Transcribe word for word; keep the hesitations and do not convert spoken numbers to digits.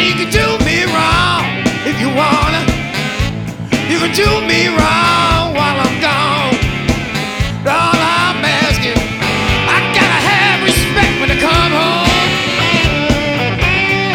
you can do me wrong if you wanna. You can do me wrong.